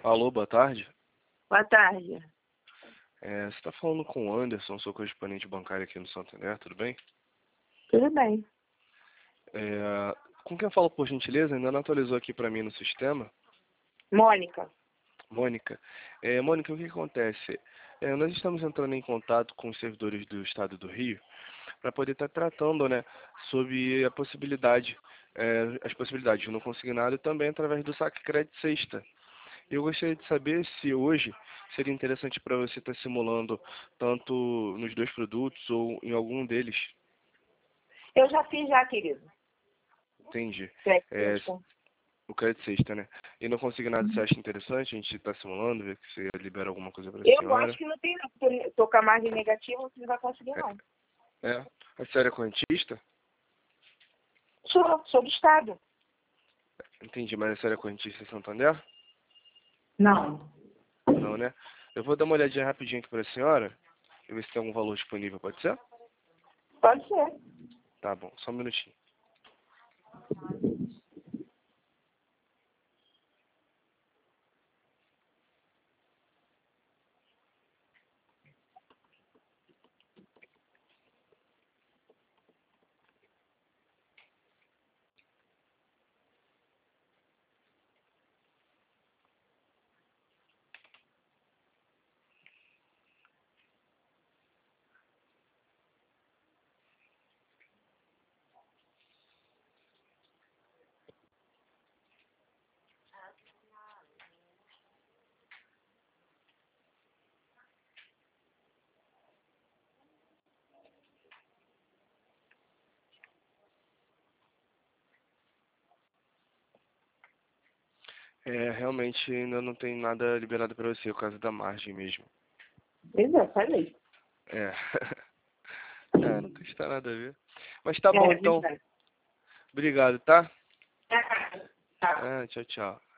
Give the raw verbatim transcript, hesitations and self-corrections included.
Alô, boa tarde. Boa tarde. É, você está falando com o Anderson, sou correspondente bancário aqui no Santander, tudo bem? Tudo bem. É, com quem eu falo, por gentileza? Ainda não atualizou aqui para mim no sistema. Mônica. Mônica. É, Mônica, o que acontece? É, nós estamos entrando em contato com os servidores do Estado do Rio para poder estar tratando, né, sobre a possibilidade, é, as possibilidades de não consignado e também através do saque crédito sexta. Eu gostaria de saber se hoje seria interessante para você estar simulando tanto nos dois produtos ou em algum deles. Eu já fiz já, querido. Entendi. É, Crédito. o crédito sexta, né? E não consignado, você acha interessante a gente estar simulando, ver que você libera alguma coisa para a Eu senhora? acho que não tem, não. porque Tô com a margem negativa, você não vai conseguir, não. É. A senhora é correntista? Sou, sou do Estado. Entendi, mas a senhora é correntista em Santander? Não. Não, né? Eu vou dar uma olhadinha rapidinho aqui para a senhora e ver se tem algum valor disponível, pode ser? Pode ser. Tá bom, só um minutinho. É, realmente ainda não tem nada liberado para você, por causa da margem mesmo. Pois é, falei. É. É, não tem nada a ver. Mas tá bom É, então. verdade. Obrigado, tá? Ah, tá. Ah, tchau, tchau.